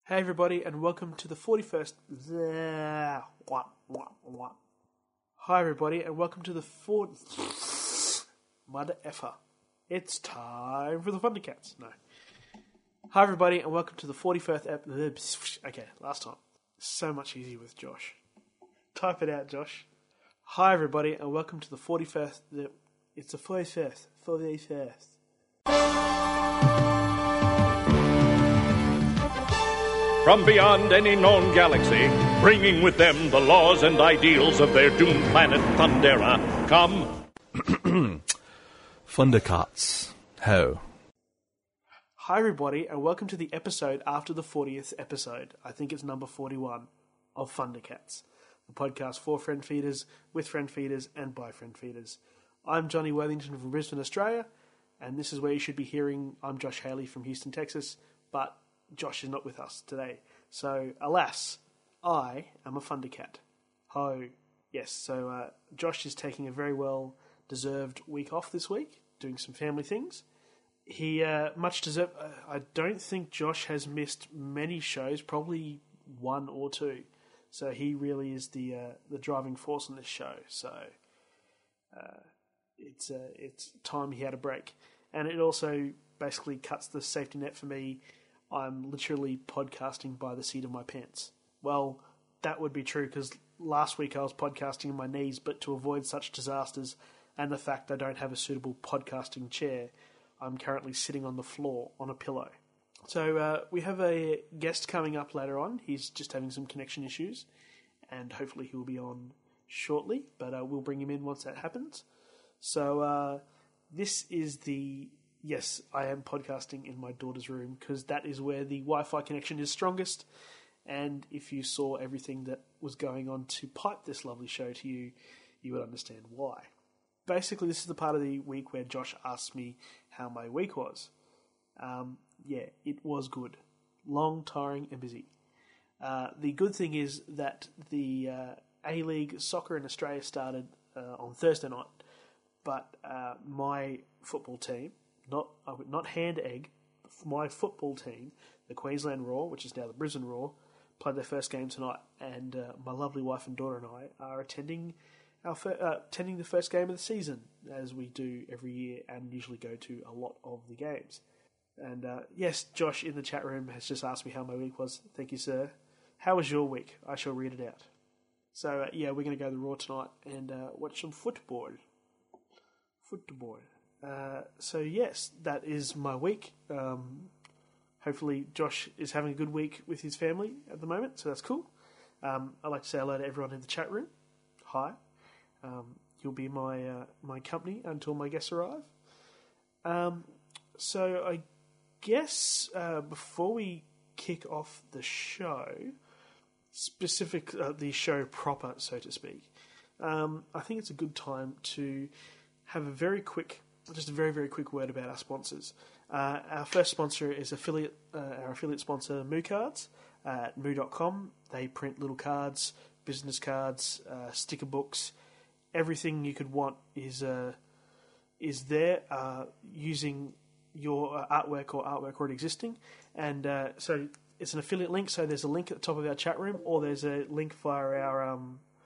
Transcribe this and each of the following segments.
Hey everybody, and welcome to the 41st. Hi everybody, and welcome to the Mother effer. It's time for the Thundercats. No. Hi everybody, and welcome to the 41st Okay, last time. So much easier with Josh. Type it out, Josh. Hi everybody, and welcome to the 41st. It's the 41st. 41st. From beyond any known galaxy, bringing with them the laws and ideals of their doomed planet Thundera, come... Thundercats. Ho. Hi everybody, and welcome to the episode after the 40th episode. I think it's number 41 of Thundercats, the podcast for friend feeders, with friend feeders, and by friend feeders. I'm Johnny Worthington from Brisbane, Australia, and this is where you should be hearing I'm Josh Haley from Houston, Texas, but Josh is not with us today. So, alas, I am a Thundercat. Ho. Yes, so Josh is taking a very well-deserved week off this week, doing some family things. He much deserved... I don't think Josh has missed many shows, probably one or two. So he really is the driving force on this show. So it's time he had a break. And it also basically cuts the safety net for me. I'm literally podcasting by the seat of my pants. Well, that would be true because last week I was podcasting in my knees, but to avoid such disasters and the fact I don't have a suitable podcasting chair, I'm currently sitting on the floor on a pillow. So we have a guest coming up later on. He's just having some connection issues, and hopefully he will be on shortly, but we'll bring him in once that happens. So this is the... Yes, I am podcasting in my daughter's room because that is where the Wi-Fi connection is strongest. And if you saw everything that was going on to pipe this lovely show to you, you would understand why. Basically, this is the part of the week where Josh asked me how my week was. It was good. Long, tiring, and busy. The good thing is that the A-League soccer in Australia started on Thursday night, but my football team... Not hand egg. My football team, the Queensland Roar, which is now the Brisbane Roar, played their first game tonight, and my lovely wife and daughter and I are attending the first game of the season, as we do every year, and usually go to a lot of the games. And yes, Josh in the chat room has just asked me how my week was. Thank you, sir. How was your week? I shall read it out. So we're going to go to the Roar tonight and watch some football. So yes, that is my week. Hopefully Josh is having a good week with his family at the moment, so that's cool. I'd like to say hello to everyone in the chat room. Hi. You'll be my company until my guests arrive. So I guess before we kick off the show, the show proper, so to speak, I think it's a good time to have a very very quick word about our sponsors. Our first sponsor is our affiliate sponsor, Moo Cards at moo.com. They print little cards, business cards, sticker books. Everything you could want is there using your artwork or artwork already existing. And so it's an affiliate link. So there's a link at the top of our chat room, or there's a link via our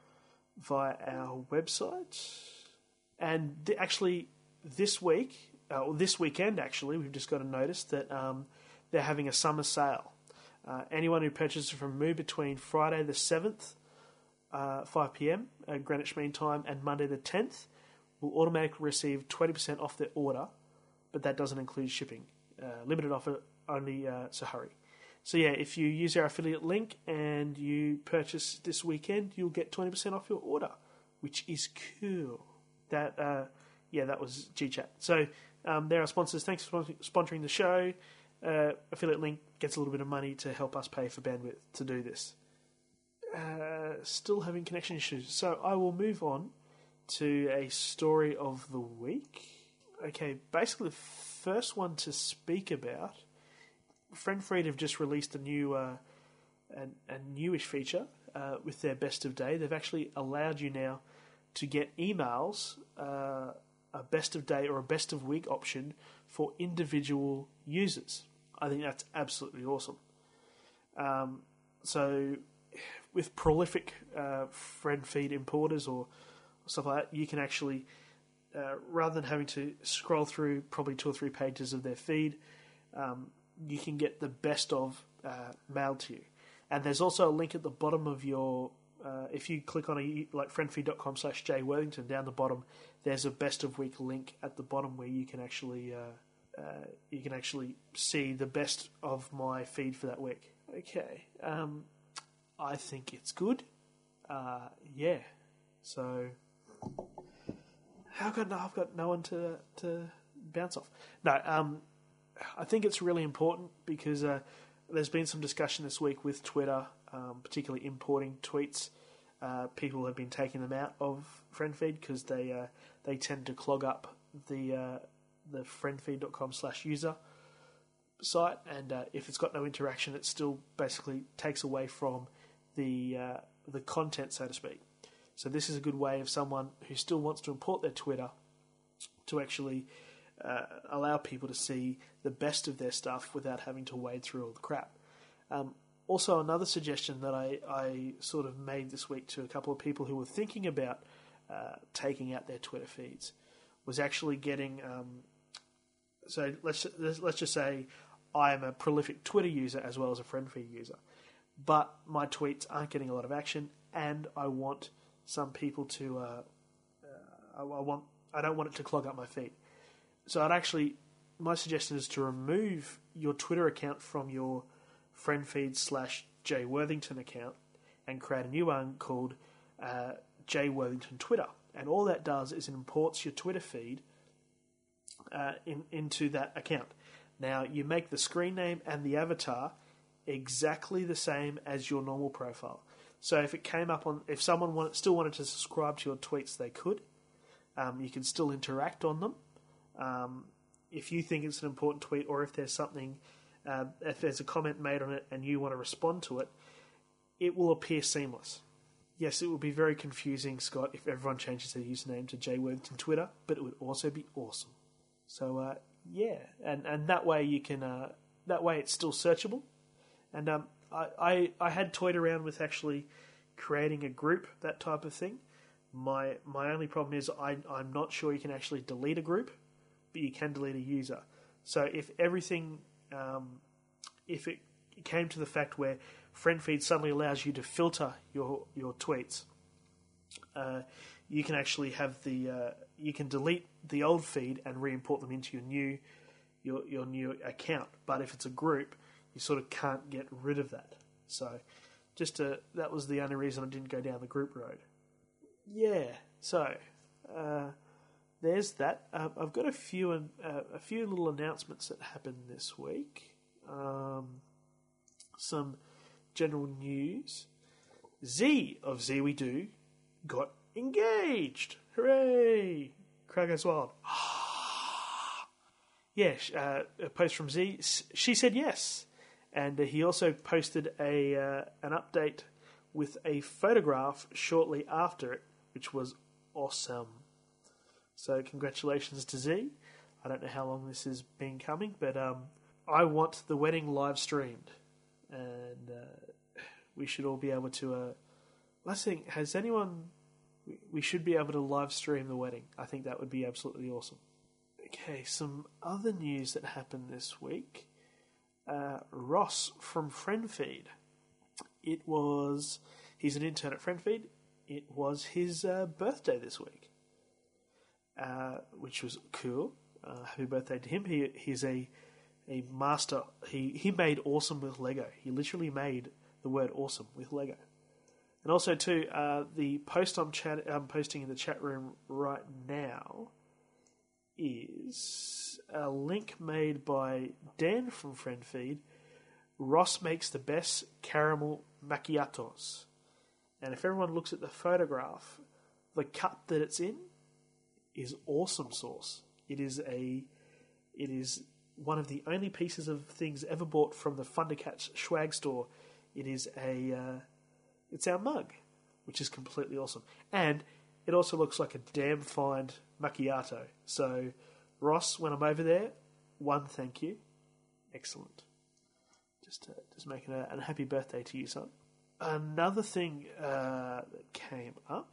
website. And this weekend, we've just got a notice that they're having a summer sale. Anyone who purchases from Moo between Friday the 7th, 5 p.m. at Greenwich Mean Time, and Monday the 10th will automatically receive 20% off their order, but that doesn't include shipping. Limited offer only, so hurry. So yeah, if you use our affiliate link and you purchase this weekend, you'll get 20% off your order, which is cool. That was GChat. So they're our sponsors. Thanks for sponsoring the show. Affiliate link gets a little bit of money to help us pay for bandwidth to do this. Still having connection issues. So I will move on to a story of the week. Okay, basically the first one to speak about, Friend Freed have just released a new, a newish feature with their best of day. They've actually allowed you now to get emails, a best of day or a best of week option for individual users. I think that's absolutely awesome. So with prolific friend feed importers or stuff like that, you can actually, rather than having to scroll through probably 2 or 3 pages of their feed, you can get the best of mailed to you. And there's also a link at the bottom of your, if you click on like friendfeed.com/jworthington, down the bottom, there's a best of week link at the bottom where you can actually see the best of my feed for that week. Okay, I think it's good. Yeah, so I've got no one to bounce off. No, I think it's really important because there's been some discussion this week with Twitter, particularly importing tweets. People have been taking them out of FriendFeed because they tend to clog up the friendfeed.com/user site, and if it's got no interaction, it still basically takes away from the content, so to speak. So this is a good way of someone who still wants to import their Twitter to actually allow people to see the best of their stuff without having to wade through all the crap. Also, another suggestion that I sort of made this week to a couple of people who were thinking about taking out their Twitter feeds was actually getting... so let's just say I am a prolific Twitter user as well as a FriendFeed user, but my tweets aren't getting a lot of action, and I want some people to... I don't want it to clog up my feed. So my suggestion is to remove your Twitter account from your FriendFeed/jworthington account and create a new one called jworthington Twitter. And all that does is it imports your Twitter feed into that account. Now, you make the screen name and the avatar exactly the same as your normal profile. So if it came up if someone still wanted to subscribe to your tweets, they could. You can still interact on them. If you think it's an important tweet, or if there's something, if there's a comment made on it and you want to respond to it, it will appear seamless. Yes, it would be very confusing, Scott, if everyone changes their username to jworthington Twitter, but it would also be awesome. So yeah, and that way you can that way it's still searchable. And I had toyed around with actually creating a group, that type of thing. My only problem is I'm not sure you can actually delete a group, but you can delete a user. So if everything, if it came to the fact where FriendFeed suddenly allows you to filter your tweets, you can actually have you can delete the old feed and re-import them into your new account. But if it's a group, you sort of can't get rid of that. So that was the only reason I didn't go down the group road. Yeah, so there's that. I've got a few little announcements that happened this week. Some general news. Z of Z We Do got engaged. Hooray! Crowd goes wild. Yeah, a post from Z. She said yes. And he also posted an update with a photograph shortly after it, which was awesome. So congratulations to Z. I don't know how long this has been coming, but I want the wedding live streamed. And we should all be able to... last thing, has anyone... We should be able to live stream the wedding. I think that would be absolutely awesome. Okay, some other news that happened this week. Ross from FriendFeed. He's an intern at FriendFeed. It was his birthday this week, which was cool. Happy birthday to him. He's a master. He made awesome with Lego. He literally made the word awesome with Lego. And also too, the post I'm posting in the chat room right now is a link made by Dan from FriendFeed. Ross makes the best caramel macchiatos. And if everyone looks at the photograph, the cup that it's in is awesome sauce. It is one of the only pieces of things ever bought from the Thundercats swag store. It's our mug, which is completely awesome. And it also looks like a damn fine macchiato. So, Ross, when I'm over there, thank you. Excellent. Just making a happy birthday to you, son. Another thing that came up,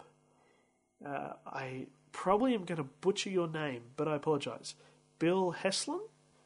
I probably am going to butcher your name, but I apologise. Bill Heslin?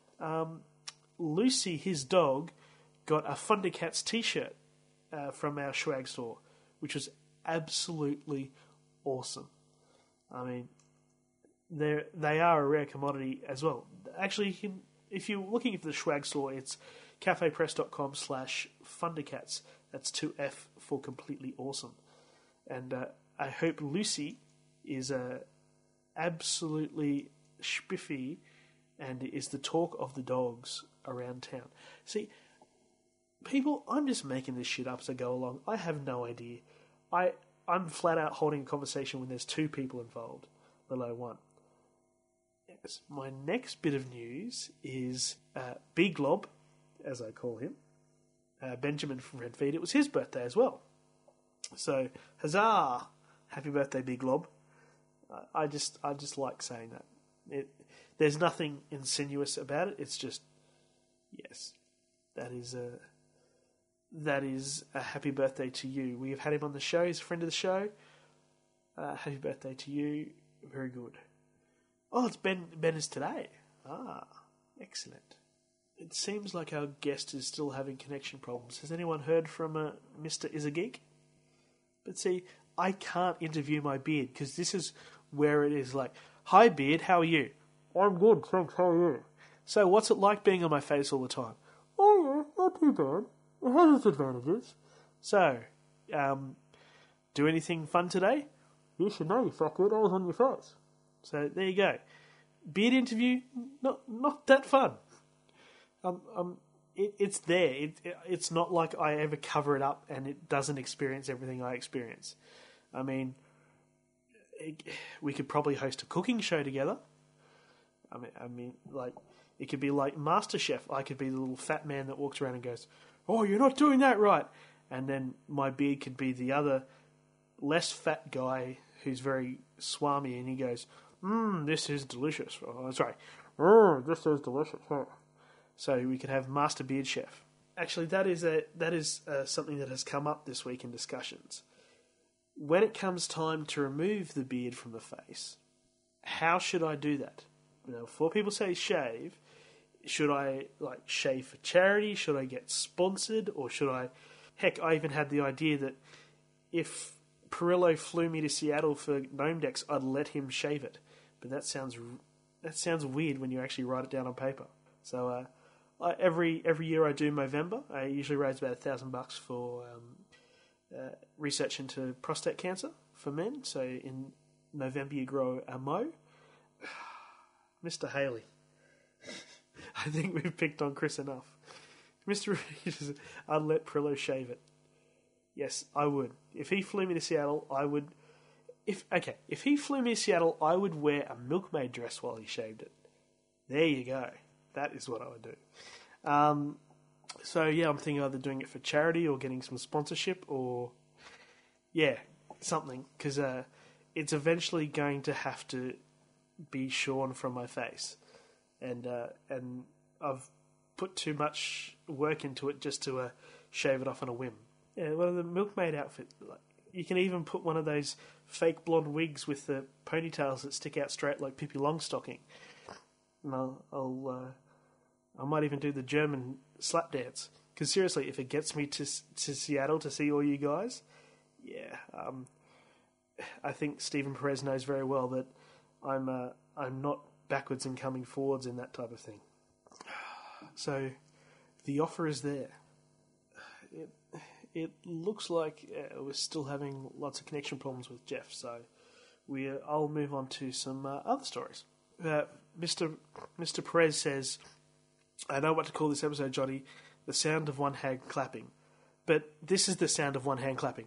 Lucy, his dog, got a Thundercats t-shirt from our swag store, which was absolutely awesome. I mean, they are a rare commodity as well. Actually, if you're looking for the swag store, it's cafepress.com/Thundercats. That's 2F for completely awesome. And I hope Lucy is absolutely spiffy and is the talk of the dogs around town. See, people, I'm just making this shit up as I go along. I have no idea. I'm flat out holding a conversation when there's two people involved, let alone one. Yes, my next bit of news is Big Glob, as I call him, Benjamin from Red Feed. It was his birthday as well. So, huzzah! Happy birthday, Big Glob. I just like saying that. There's nothing insinuous about it. It's just, yes, that is a happy birthday to you. We have had him on the show. He's a friend of the show. Happy birthday to you. Very good. Oh, it's Ben is today. Ah, excellent. It seems like our guest is still having connection problems. Has anyone heard from Mr. Is a Geek? But see, I can't interview my beard because this is where it is like, hi beard, how are you? I'm good, thanks, how are you? So what's it like being on my face all the time? Oh yeah, not too bad. It has its advantages. So, do anything fun today? You should know, you fuckwit, I was on your face. So there you go. Beard interview, not that fun. It's there. It's not like I ever cover it up and it doesn't experience everything I experience. I mean, we could probably host a cooking show together. I mean, like, it could be like MasterChef. I could be the little fat man that walks around and goes, "Oh, you're not doing that right," and then my beard could be the other less fat guy who's very swami, and he goes, "This is delicious." Oh, sorry, this is delicious. Oh. So we could have Master Beard Chef. Actually, that is something that has come up this week in discussions. When it comes time to remove the beard from the face, how should I do that? Now, before people say shave, should I shave for charity? Should I get sponsored? Or should I... Heck, I even had the idea that if Perillo flew me to Seattle for Gnome Decks, I'd let him shave it. But that sounds weird when you actually write it down on paper. So every year I do Movember. I usually raise about $1,000 for research into prostate cancer for men. So in November you grow a mo. Mr. Haley. I think we've picked on Chris enough. Mr. Reed, I'd let Perillo shave it. Yes, I would. If he flew me to Seattle, I would... If he flew me to Seattle, I would wear a milkmaid dress while he shaved it. There you go. That is what I would do. So, yeah, I'm thinking either doing it for charity or getting some sponsorship or... Yeah, something. Because it's eventually going to have to be shorn from my face. And I've put too much work into it just to shave it off on a whim. Yeah, one of the milkmaid outfit. You can even put one of those fake blonde wigs with the ponytails that stick out straight like Pippi Longstocking. And I might even do the German slap dance. Because seriously, if it gets me to Seattle to see all you guys, yeah, I think Stephen Perez knows very well that I'm not backwards and coming forwards in that type of thing. So the offer is there. It looks like we're still having lots of connection problems with Jeff, so I'll move on to some other stories. Mr. Perez says, I know what to call this episode, Johnny, the sound of one hand clapping. But this is the sound of one hand clapping.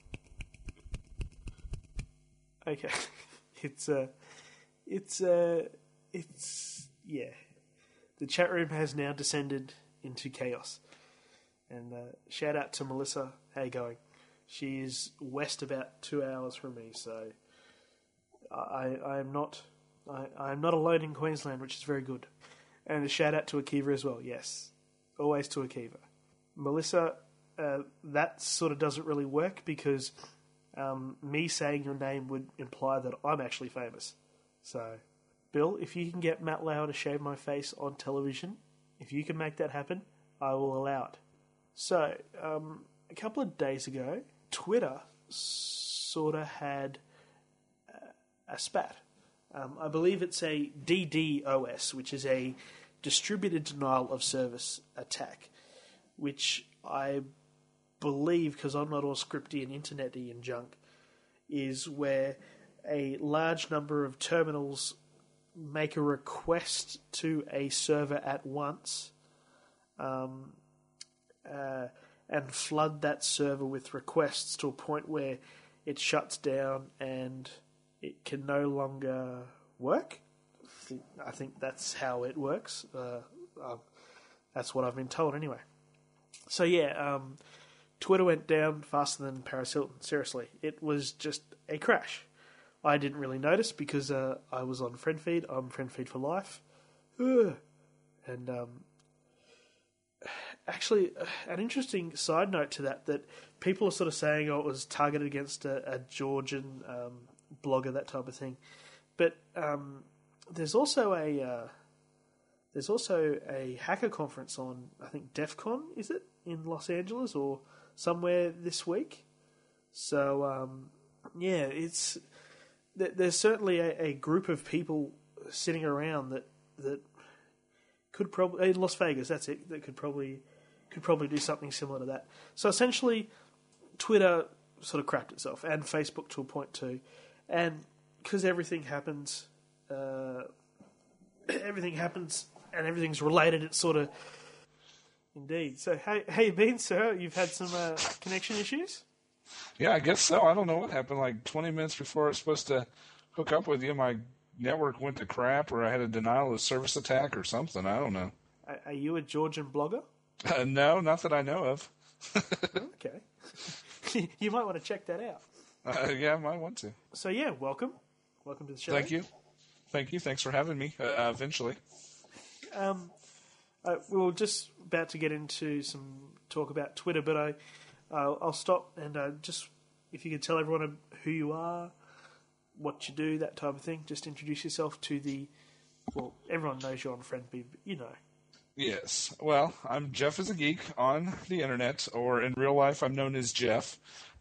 Okay. Yeah. The chat room has now descended into chaos. And shout out to Melissa. How you going? She is west about 2 hours from me, so I am not alone in Queensland, which is very good. And a shout out to Akiva as well. Yes, always to Akiva. Melissa, that sort of doesn't really work because me saying your name would imply that I'm actually famous. So, Bill, if you can get Matt Lauer to shave my face on television, if you can make that happen, I will allow it. So, a couple of days ago, Twitter sort of had a spat. I believe it's a DDoS, which is a distributed denial of service attack, which I believe, because I'm not all scripty and internety and junk, is where a large number of terminals make a request to a server at once and flood that server with requests to a point where it shuts down and it can no longer work. I think that's how it works. That's what I've been told anyway. So yeah, Twitter went down faster than Paris Hilton. Seriously, it was just a crash. I didn't really notice because I was on FriendFeed. I'm FriendFeed for life. And actually, an interesting side note to that people are sort of saying, it was targeted against a Georgian blogger, that type of thing. But there's also a hacker conference on, I think, DEF CON, is it, in Los Angeles or somewhere this week? So, yeah, there's certainly a group of people sitting around that could probably, in Las Vegas, that's it, that could probably do something similar to that. So essentially, Twitter sort of crapped itself, and Facebook to a point too. And because everything happens and everything's related, it's sort of... Indeed. So, how you been, sir? You've had some connection issues? Yeah, I guess so. I don't know what happened. Like 20 minutes before I was supposed to hook up with you, my network went to crap, or I had a denial of service attack or something. I don't know. Are you a Georgian blogger? No, not that I know of. Okay. You might want to check that out. Yeah, I might want to. So, yeah, welcome. Welcome to the show. Thank you. Thanks for having me, eventually. We were just about to get into some talk about Twitter, but I'll stop and just, if you could tell everyone who you are, what you do, that type of thing. Just introduce yourself to everyone knows you're on FriendFeed, but you know. Yes. Well, I'm Jeff is a Geek on the internet, or in real life, I'm known as Jeff.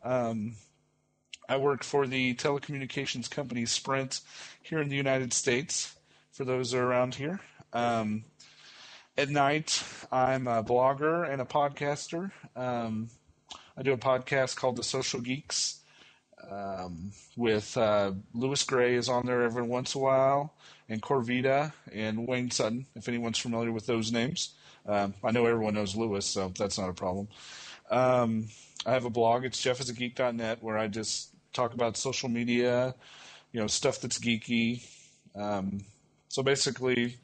I work for the telecommunications company Sprint here in the United States, for those who are around here. At night, I'm a blogger and a podcaster. I do a podcast called The Social Geeks with Louis Gray is on there every once in a while, and Corvita and Wayne Sutton, if anyone's familiar with those names. I know everyone knows Louis, so that's not a problem. I have a blog. It's jeffisageek.net, where I just talk about social media, stuff that's geeky. So basically,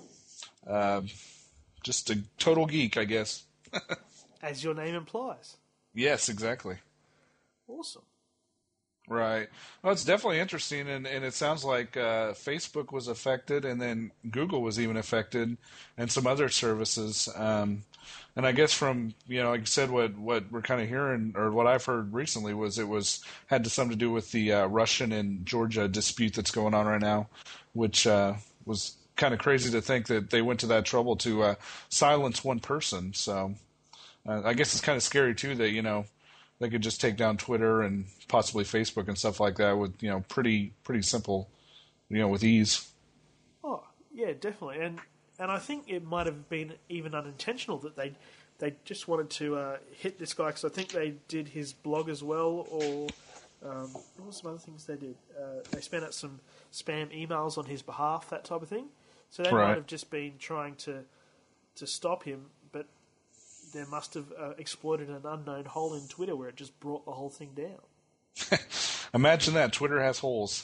just a total geek, I guess. As your name implies. Yes, exactly. Awesome. Right. Well, it's definitely interesting, and it sounds like Facebook was affected, and then Google was even affected, and some other services. And I guess from, like you said, what we're kind of hearing, or what I've heard recently, was had something to do with the Russian and Georgia dispute that's going on right now, which was kind of crazy to think that they went to that trouble to silence one person. So I guess it's kind of scary too that they could just take down Twitter and possibly Facebook and stuff like that with pretty simple, with ease. Oh yeah, definitely, and I think it might have been even unintentional that they just wanted to hit this guy, because I think they did his blog as well, or what were some other things they did? They sent out some spam emails on his behalf, that type of thing. So they might have just been trying to stop him, but they must have exploited an unknown hole in Twitter where it just brought the whole thing down. Imagine that. Twitter has holes.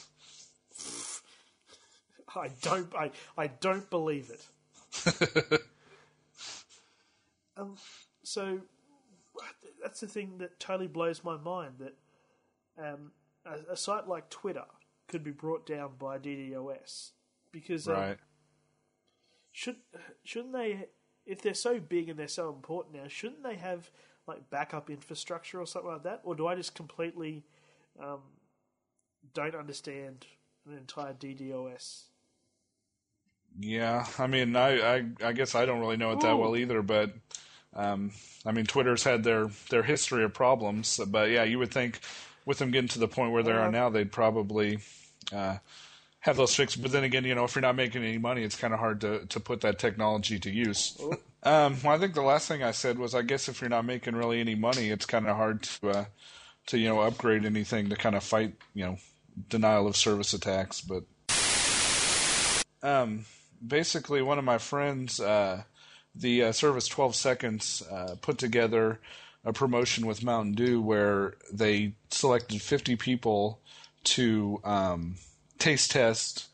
I don't believe it. So that's the thing that totally blows my mind, that a site like Twitter could be brought down by DDoS, because shouldn't they if they're so big and they're so important now, shouldn't they have like backup infrastructure or something like that? Or do I just completely don't understand an entire DDoS? Yeah, I mean, I guess I don't really know it that well either, but I mean, Twitter's had their history of problems, but yeah, you would think with them getting to the point where they are now, they'd probably have those fixed. But then again, if you're not making any money, it's kind of hard to put that technology to use. Well, I think the last thing I said was, I guess if you're not making really any money, it's kind of hard to upgrade anything to kind of fight denial of service attacks. But basically, one of my friends, the service 12 Seconds, put together a promotion with Mountain Dew where they selected 50 people to taste test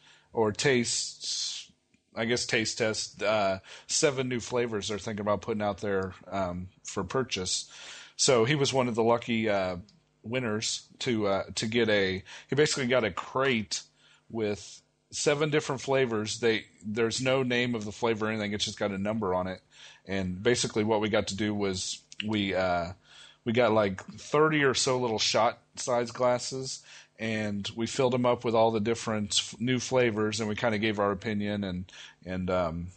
7 new flavors they're thinking about putting out there for purchase. So he was one of the lucky winners to get he basically got a crate with 7 different flavors. There's no name of the flavor or anything. It's just got a number on it. And basically what we got to do was we got like 30 or so little shot size glasses, and we filled them up with all the different new flavors, and we kind of gave our opinion and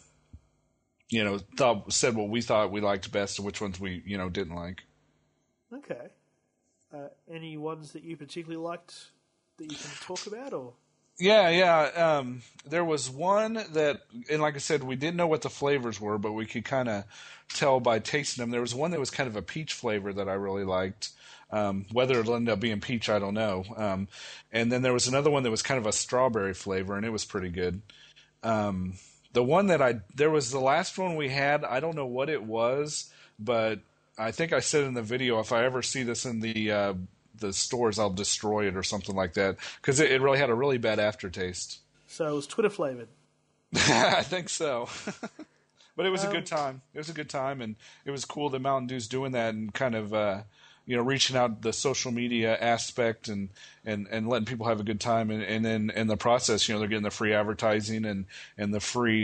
said what we thought we liked best and which ones we didn't like. Okay. Any ones that you particularly liked that you can talk about, or? Yeah. There was one that, and like I said, we didn't know what the flavors were, but we could kind of tell by tasting them. There was one that was kind of a peach flavor that I really liked. Whether it'll end up being peach, I don't know. And then there was another one that was kind of a strawberry flavor, and it was pretty good. The one there was the last one we had. I don't know what it was, but I think I said in the video, if I ever see this in the stores, I'll destroy it or something like that, because it really had a really bad aftertaste. So it was Twitter flavored. I think so. But it was a good time. It was a good time, and it was cool that Mountain Dew's doing that and kind of reaching out the social media aspect and letting people have a good time, and then in the process, they're getting the free advertising and the free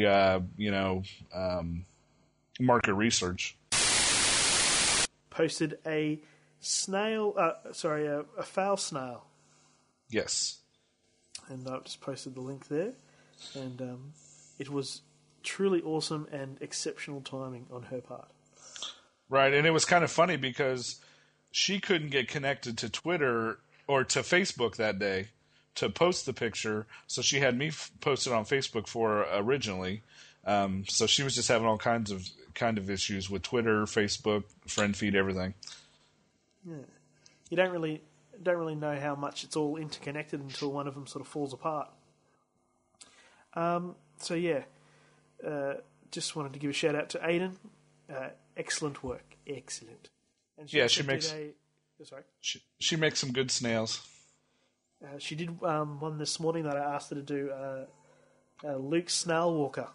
market research. Posted a foul snail. Yes. And I've just posted the link there, and it was truly awesome and exceptional timing on her part. Right, and it was kind of funny because she couldn't get connected to Twitter or to Facebook that day to post the picture, so she had me post it on Facebook for her originally. So she was just having all kinds of issues with Twitter, Facebook, friend feed, everything. Yeah, you don't really know how much it's all interconnected until one of them sort of falls apart. So yeah, just wanted to give a shout out to Aiden. Excellent work, excellent. And she makes some good snails. She did one this morning that I asked her to do. Luke Snail Walker.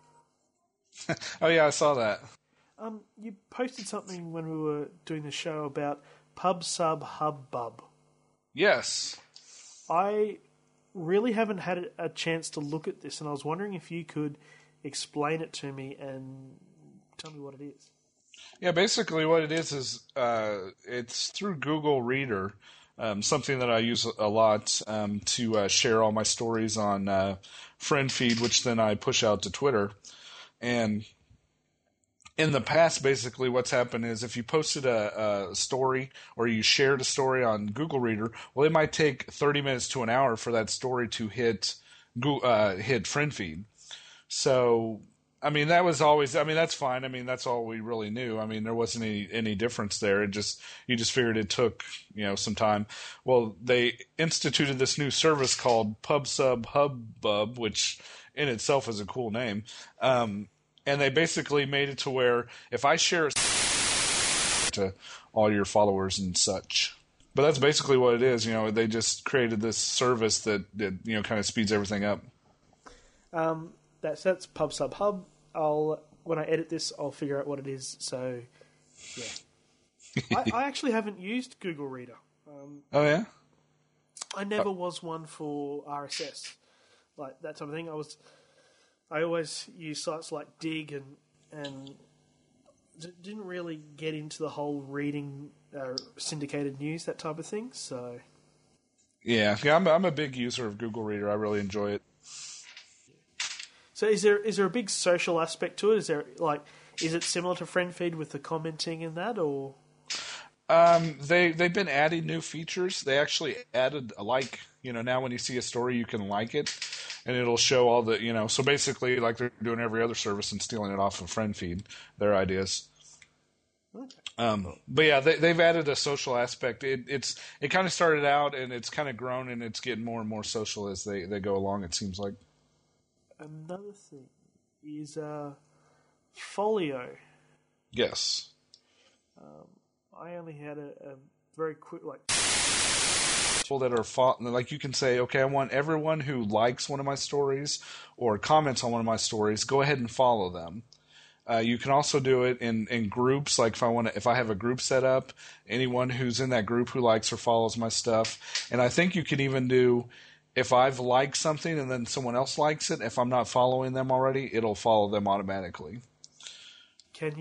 Oh yeah, I saw that. You posted something when we were doing the show about Pub Sub Hubbub. Yes. I really haven't had a chance to look at this, and I was wondering if you could explain it to me and tell me what it is. Yeah, basically what it is it's through Google Reader, something that I use a lot to share all my stories on friend feed, which then I push out to Twitter. And in the past, basically what's happened is if you posted a story or you shared a story on Google Reader, well, it might take 30 minutes to an hour for that story to hit friend feed. So, I mean, that's fine. I mean, that's all we really knew. I mean, there wasn't any difference there. You just figured it took, some time. Well, they instituted this new service called PubSub Hubbub, which in itself is a cool name. And they basically made it to where if I share to all your followers and such. But that's basically what it is. They just created this service that kind of speeds everything up. That's PubSub Hub. When I edit this, I'll figure out what it is. So, yeah. I actually haven't used Google Reader. Oh, yeah? I never was one for RSS, like that type of thing. I always use sites like Dig and didn't really get into the whole reading syndicated news, that type of thing. So Yeah, I'm a big user of Google Reader. I really enjoy it. So is there a big social aspect to it? Is it similar to FriendFeed with the commenting and that, or? They've been adding new features. They actually added a like. Now when you see a story, you can like it, and it'll show all the. So basically, like they're doing every other service and stealing it off of FriendFeed, their ideas. Okay. But yeah, they've added a social aspect. It kind of started out, and it's kind of grown, and it's getting more and more social as they go along. It seems like. Another thing is Folio. Yes. I only had a very quick People that are like, you can say, okay, I want everyone who likes one of my stories or comments on one of my stories, go ahead and follow them. You can also do it in groups. Like if I have a group set up, anyone who's in that group who likes or follows my stuff. And I think you can even do, if I've liked something and then someone else likes it, if I'm not following them already, it'll follow them automatically. Can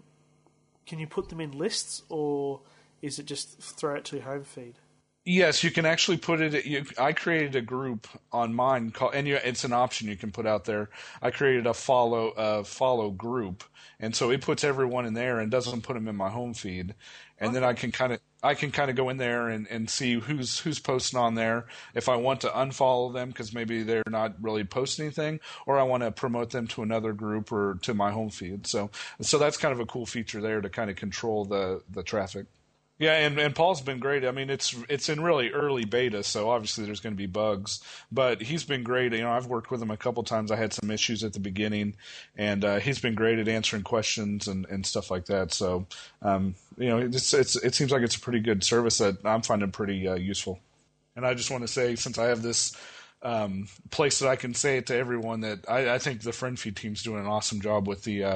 you put them in lists, or is it just throw it to home feed? Yes, you can actually put it. I created a group on mine, it's an option you can put out there. I created a follow group, and so it puts everyone in there and doesn't put them in my home feed. And then I can kind of go in there and see who's posting on there. If I want to unfollow them because maybe they're not really posting anything, or I want to promote them to another group or to my home feed. So that's kind of a cool feature there to kind of control the traffic. Yeah, and Paul's been great. I mean, it's in really early beta, so obviously there's going to be bugs, but he's been great. I've worked with him a couple times. I had some issues at the beginning, and he's been great at answering questions and stuff like that. So, it seems like it's a pretty good service that I'm finding pretty useful. And I just want to say, since I have this place that I can say it to everyone, that I think the FriendFeed team's doing an awesome job with the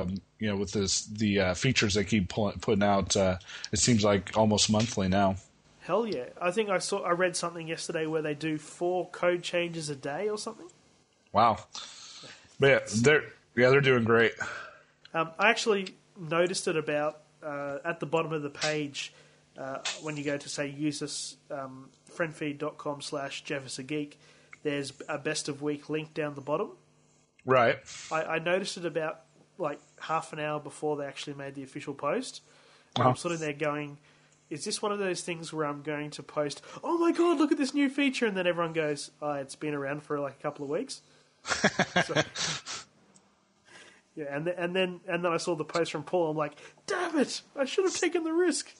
the features they keep putting out. It seems like almost monthly now. Hell yeah! I think I read something yesterday where they do 4 code changes a day or something. Wow! But they're doing great. I actually noticed it about at the bottom of the page when you go to say use us friendfeed.com/JeffIsAGeek. There's a best of week link down the bottom. Right. I noticed it about half an hour before they actually made the official post. I'm sort of there going, is this one of those things where I'm going to post, oh my god, look at this new feature, and then everyone goes, oh, it's been around for a couple of weeks. Yeah, and then I saw the post from Paul. I'm like, damn it, I should have taken the risk.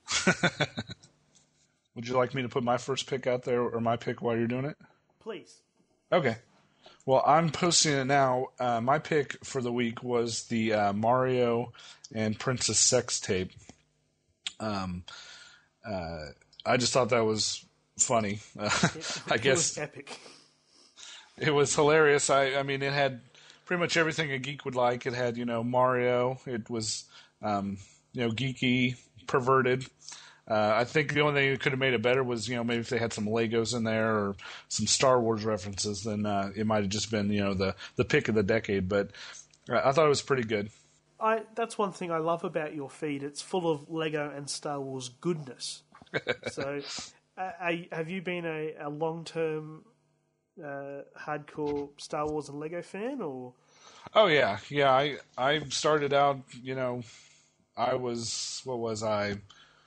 Would you like me to put my first pick out there, or my pick while you're doing it? Please. Okay. Well, I'm posting it now. My pick for the week was the Mario and Princess sex tape. I just thought that was funny. I guess it was epic. It was hilarious. I mean, it had pretty much everything a geek would like. It had, Mario. It was, geeky, perverted. I think the only thing that could have made it better was, maybe if they had some Legos in there or some Star Wars references, then it might have just been, the pick of the decade. But I thought it was pretty good. That's one thing I love about your feed. It's full of Lego and Star Wars goodness. So, have you been a long-term hardcore Star Wars and Lego fan, or? Oh yeah. I started out. I was, what was I?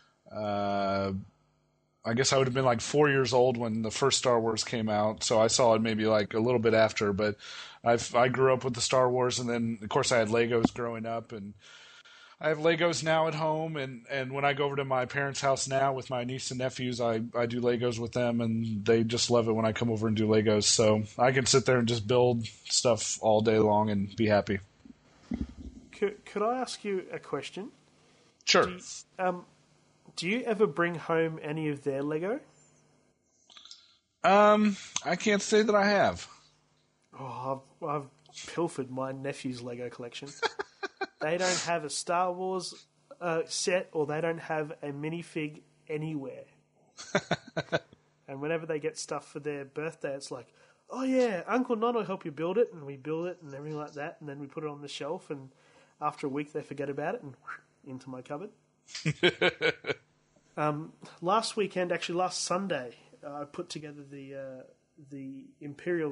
I guess I would have been 4 years old when the first Star Wars came out, so I saw it maybe a little bit after. But I grew up with the Star Wars, and then of course I had Legos growing up, and I have Legos now at home. And when I go over to my parents' house now with my niece and nephews, I do Legos with them, and they just love it when I come over and do Legos. So I can sit there and just build stuff all day long and be happy. Could I ask you a question? Sure. Do you ever bring home any of their Lego? I can't say that I have. Oh, I've pilfered my nephew's Lego collection. They don't have a Star Wars set, or they don't have a minifig anywhere. And whenever they get stuff for their birthday, it's like, oh yeah, Uncle Non will help you build it, and we build it and everything like that, and then we put it on the shelf. And after a week they forget about it and into my cupboard. Last weekend, actually last Sunday, I put together the Imperial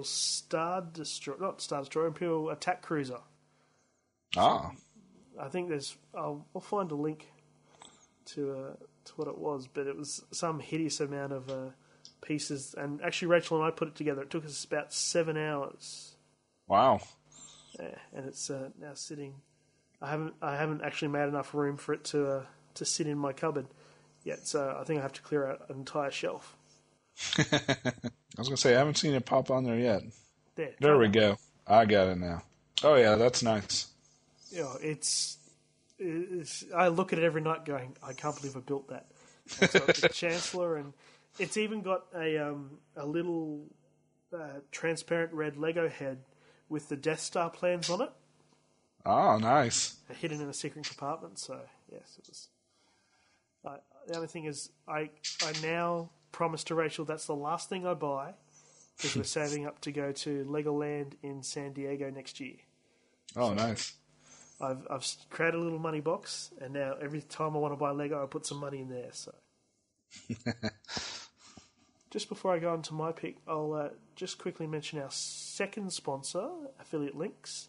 Imperial Attack Cruiser. Ah. I think I'll find a link to what it was, but it was some hideous amount of pieces. And actually, Rachel and I put it together. It took us about 7 hours. Wow. Yeah, and it's now sitting. I haven't actually made enough room for it to sit in my cupboard yet, so I think I have to clear out an entire shelf. I was going to say, I haven't seen it pop on there yet. There we go. I got it now. Oh, yeah, that's nice. Yeah, it's I look at it every night going, I can't believe I built that. It's got the Chancellor, and it's even got a little transparent red Lego head with the Death Star plans on it. Oh, nice. Hidden in a secret compartment, so yes, it was. The only thing is, I now promise to Rachel that's the last thing I buy, because we're saving up to go to Legoland in San Diego next year. Oh, so nice. I've created a little money box, and now every time I want to buy Lego, I put some money in there. So, just before I go on to my pick, I'll just quickly mention our second sponsor, Affiliate Links.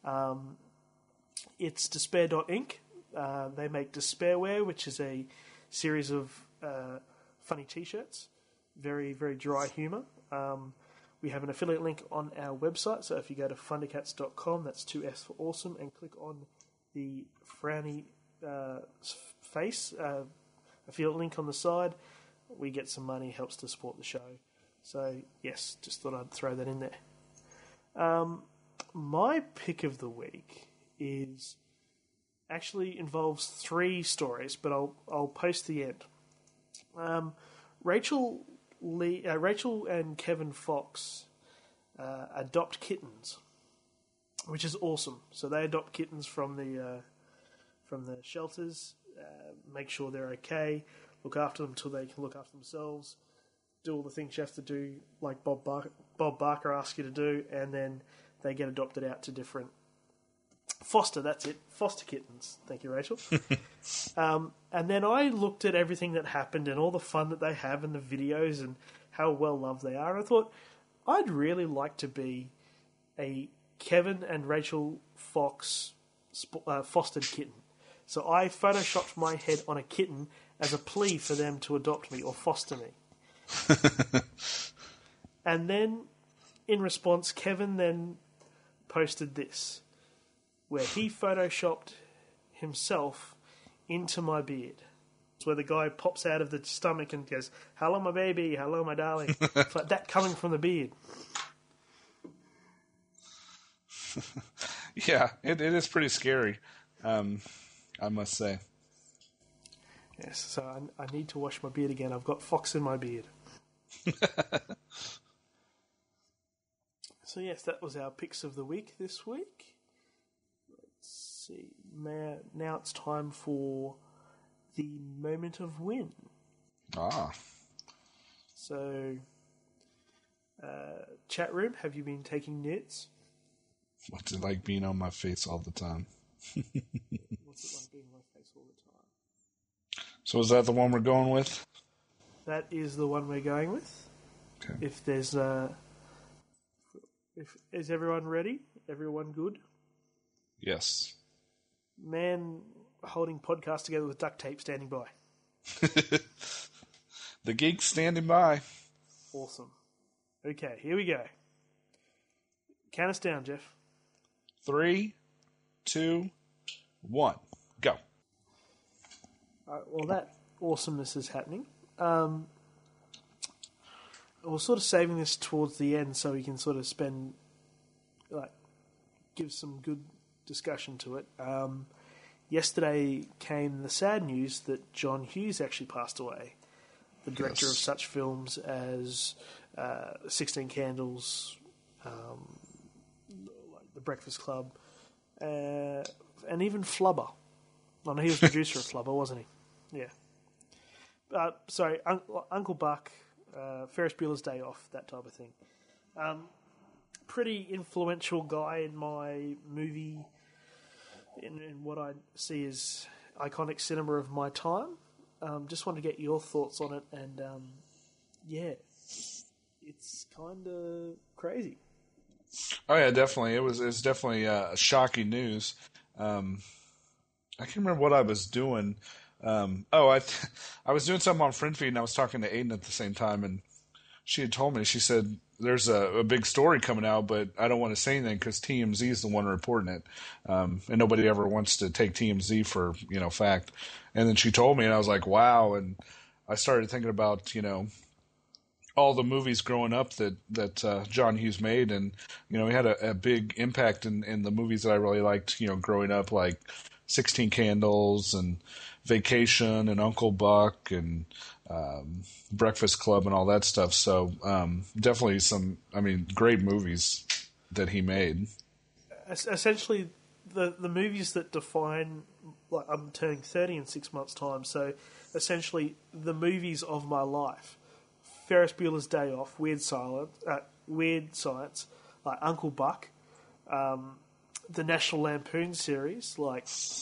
It's Despair.inc. They make Despairwear, which is a series of funny T-shirts, very, very dry humour. We have an affiliate link on our website, so if you go to fundicats.com, that's 2S for awesome, and click on the frowny face, affiliate link on the side, we get some money, helps to support the show. So, yes, just thought I'd throw that in there. My pick of the week actually involves 3 stories, but I'll post the end. Rachel and Kevin Fox adopt kittens, which is awesome. So they adopt kittens from the shelters, make sure they're okay, look after them until they can look after themselves, do all the things you have to do, like Bob Barker asks you to do, and then they get adopted out to different foster kittens. Thank you, Rachel. And then I looked at everything that happened and all the fun that they have and the videos and how well loved they are. And I thought, I'd really like to be a Kevin and Rachel Fox fostered kitten. So I photoshopped my head on a kitten as a plea for them to adopt me or foster me. And then, in response, Kevin then posted this, where he photoshopped himself into my beard. It's where the guy pops out of the stomach and goes, "Hello, my baby. Hello, my darling." It's like that coming from the beard. Yeah, it is pretty scary, I must say. Yes, so I need to wash my beard again. I've got fox in my beard. So yes, that was our picks of the week this week. Let's see. Now it's time for the moment of win. Ah. So, chat room, have you been taking notes? What's it like being on my face all the time? What's it like being on my face all the time? So is that the one we're going with? That is the one we're going with. Okay. If there's is everyone ready? Everyone good? Yes. Man holding podcast together with duct tape standing by. The geek's standing by. Awesome. Okay, here we go. Count us down, Jeff. 3, 2, 1, go. Well, that awesomeness is happening. We're sort of saving this towards the end so we can sort of give some good discussion to it. Yesterday came the sad news that John Hughes actually passed away, the director of such films as 16 Candles, like The Breakfast Club, and even Flubber. Oh, no, he was producer of Flubber, wasn't he? Yeah. Sorry, Uncle Buck, Ferris Bueller's Day Off, that type of thing. Pretty influential guy in my movie in what I see as iconic cinema of my time. Just want to get your thoughts on it, and yeah, it's kind of crazy. Oh yeah, definitely. It's definitely shocking news. I can't remember what I was doing. I was doing something on FriendFeed, and I was talking to Aiden at the same time, and she had told me, she said, there's a big story coming out, but I don't want to say anything because TMZ is the one reporting it. And nobody ever wants to take TMZ for, fact. And then she told me, and I was like, wow. And I started thinking about, all the movies growing up that John Hughes made. And, he had a big impact in the movies that I really liked, growing up, like 16 Candles and Vacation and Uncle Buck and Breakfast Club and all that stuff. So definitely great movies that he made. Essentially, the movies that define, like, I'm turning 30 in 6 months' time, so essentially the movies of my life. Ferris Bueller's Day Off, Weird Science, like Uncle Buck, the National Lampoon series, like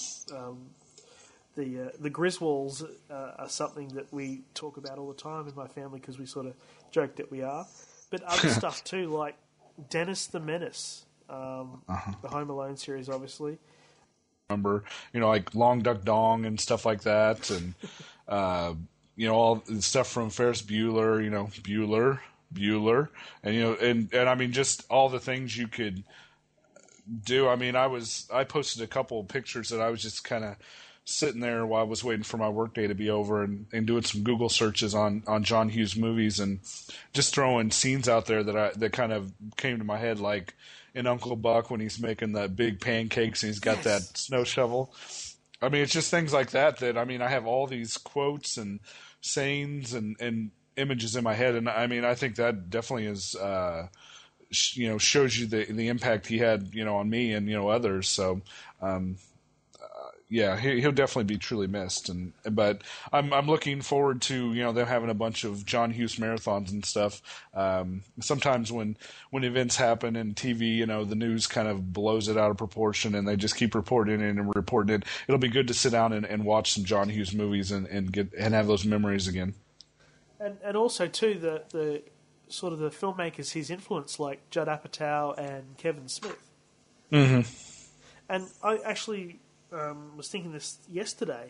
the Griswolds are something that we talk about all the time in my family because we sort of joke that we are. But other stuff too, like Dennis the Menace, the Home Alone series, obviously. Remember, like Long Duck Dong and stuff like that, and all the stuff from Ferris Bueller, Bueller, and I mean, just all the things you could do. I mean, I posted a couple of pictures that I was just kind of sitting there while I was waiting for my workday to be over and doing some Google searches on John Hughes movies and just throwing scenes out there that kind of came to my head, like in Uncle Buck when he's making the big pancakes and he's got that snow shovel. I mean, it's just things like that I mean, I have all these quotes and sayings and images in my head, and I mean, I think that definitely is shows you the impact he had on me and others. So yeah, he'll definitely be truly missed. But I'm looking forward to them having a bunch of John Hughes marathons and stuff. Sometimes when events happen in TV, the news kind of blows it out of proportion, and they just keep reporting it and reporting it. It'll be good to sit down and watch some John Hughes movies and have those memories again. And also too the sort of the filmmakers he's influenced, like Judd Apatow and Kevin Smith. Mm-hmm. And I actually was thinking this yesterday.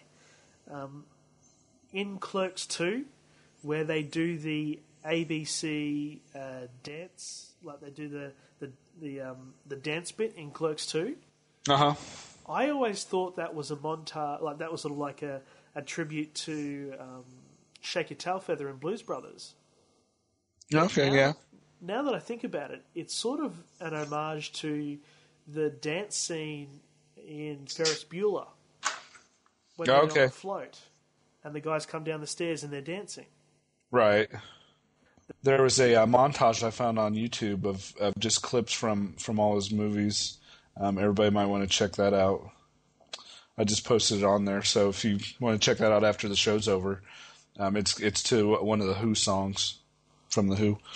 In Clerks 2, where they do the ABC dance, like they do the dance bit in Clerks 2. Uh-huh. I always thought that was a montage, like that was sort of like a tribute to Shake Your Tail Feather in Blues Brothers. Okay, yeah. Now that I think about it, it's sort of an homage to the dance scene in Ferris Bueller when they're on the float and the guys come down the stairs and they're dancing. Right. There was a montage I found on YouTube of just clips from all his movies. Everybody might want to check that out. I just posted it on there, so if you want to check that out after the show's over, it's to one of the Who songs from the Who.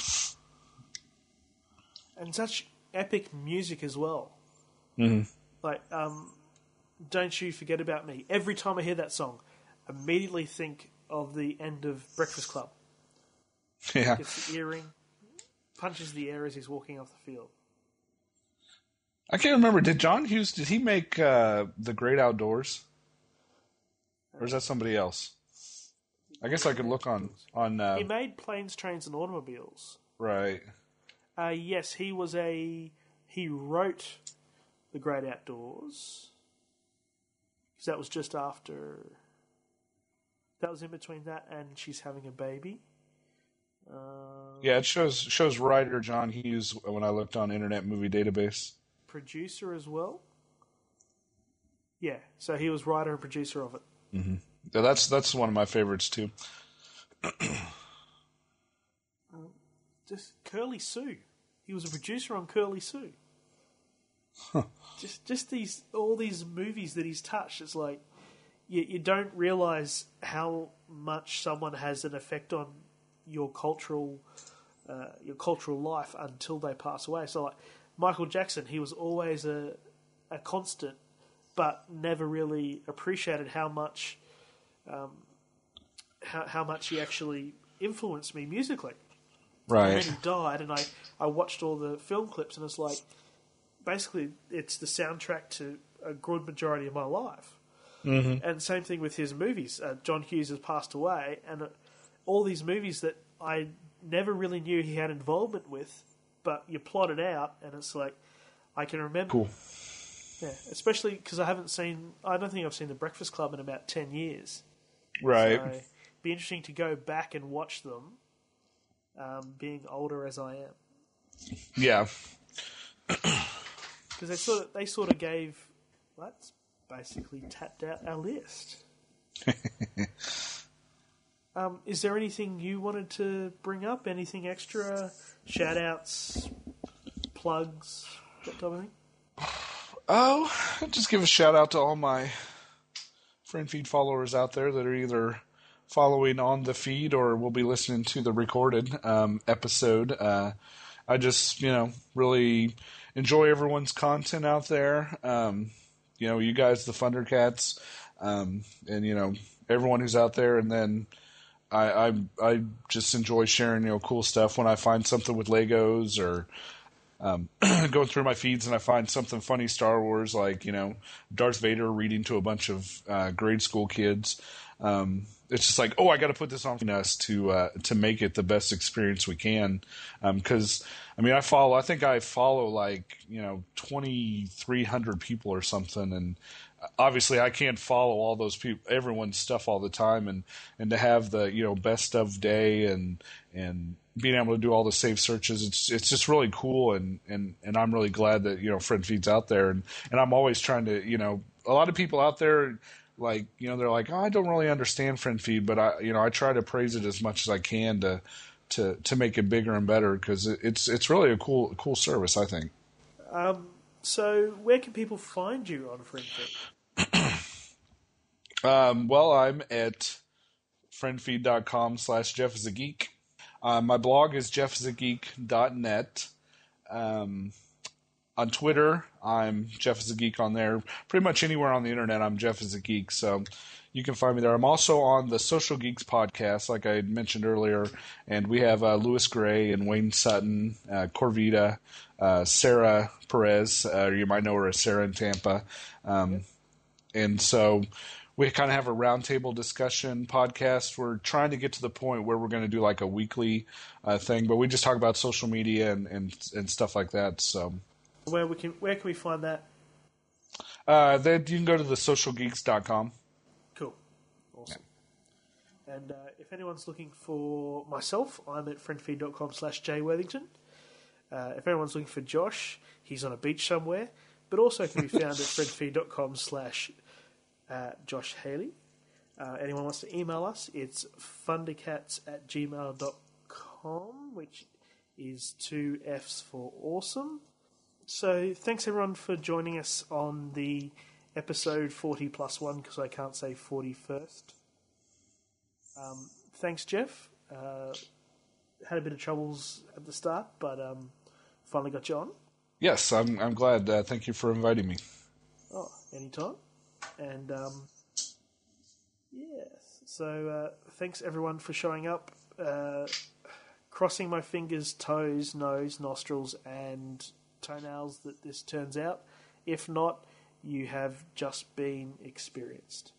And such epic music as well. Mm-hmm. Like, Don't You Forget About Me. Every time I hear that song, immediately think of the end of Breakfast Club. Yeah. Gets the earring, punches the air as he's walking off the field. I can't remember. Did John Hughes, did he make The Great Outdoors? Or is that somebody else? I guess I could look on he made Planes, Trains and Automobiles. Right. Yes, he wrote The Great Outdoors. Because that was just after... That was in between that and She's Having a Baby. Yeah, it shows writer John Hughes when I looked on Internet Movie Database. Producer as well. Yeah, so he was writer and producer of it. Mm-hmm. Yeah, that's one of my favorites too. Just Curly Sue. He was a producer on Curly Sue. Huh. Just all these movies that he's touched. It's like you don't realize how much someone has an effect on your cultural life until they pass away. So like Michael Jackson, he was always a constant, but never really appreciated how much how much he actually influenced me musically. Right. And then he died, and I watched all the film clips, and it's like, basically, it's the soundtrack to a good majority of my life. Mm-hmm. And same thing with his movies. John Hughes has passed away, and all these movies that I never really knew he had involvement with, but you plot it out, and it's like, I can remember. Cool. Yeah, especially because I don't think I've seen The Breakfast Club in about 10 years. Right. So it'd be interesting to go back and watch them, being older as I am. Yeah. Because they sort of gave, that's basically tapped out our list. Is there anything you wanted to bring up? Anything extra? Shout-outs, plugs, that type of thing? Oh, I'll just give a shout out to all my friend feed followers out there that are either following on the feed or will be listening to the recorded episode. I just, really enjoy everyone's content out there. You guys, the Thundercats, and everyone who's out there. And then I just enjoy sharing cool stuff when I find something with Legos or going through my feeds and I find something funny Star Wars, like Darth Vader reading to a bunch of grade school kids. It's just like, I got to put this on us to make it the best experience we can. Because I follow like 2,300 people or something, and obviously I can't follow all those people, everyone's stuff all the time, and to have the best of day and being able to do all the save searches, it's just really cool, and I'm really glad that Friend Feed's out there, and I'm always trying to a lot of people out there, like they're like, I don't really understand Friend Feed, but I try to praise it as much as I can to make it bigger and better, because it's really a cool service, I think. So where can people find you on Friend Feed? Well, I'm at friendfeed.com/JeffIsAGeek. My blog is jeffisageek.net. On Twitter, I'm Jeff is a Geek on there. Pretty much anywhere on the internet, I'm Jeff is a Geek, so you can find me there. I'm also on the Social Geeks podcast, like I had mentioned earlier, and we have Louis Gray and Wayne Sutton, Corvita, Sarah Perez, you might know her as Sarah in Tampa. And so we kind of have a roundtable discussion podcast. We're trying to get to the point where we're going to do like a weekly thing, but we just talk about social media and stuff like that. So where can we find that? Then you can go to thesocialgeeks.com. Cool. Awesome. Yeah. And if anyone's looking for myself, I'm at friendfeed.com/jworthington. If anyone's looking for Josh, he's on a beach somewhere, but also can be found at friendfeed.com/Josh Haley. Anyone wants to email us, it's fundercats@gmail.com, which is 2 F's for awesome. So thanks everyone for joining us on the episode 40 plus 1, because I can't say 41st. Thanks, Jeff. Had a bit of troubles at the start, but finally got you on. Yes, I'm glad. Thank you for inviting me. Oh, anytime. And yes, so thanks everyone for showing up. Crossing my fingers, toes, nose, nostrils, and toenails that this turns out. If not, you have just been experienced.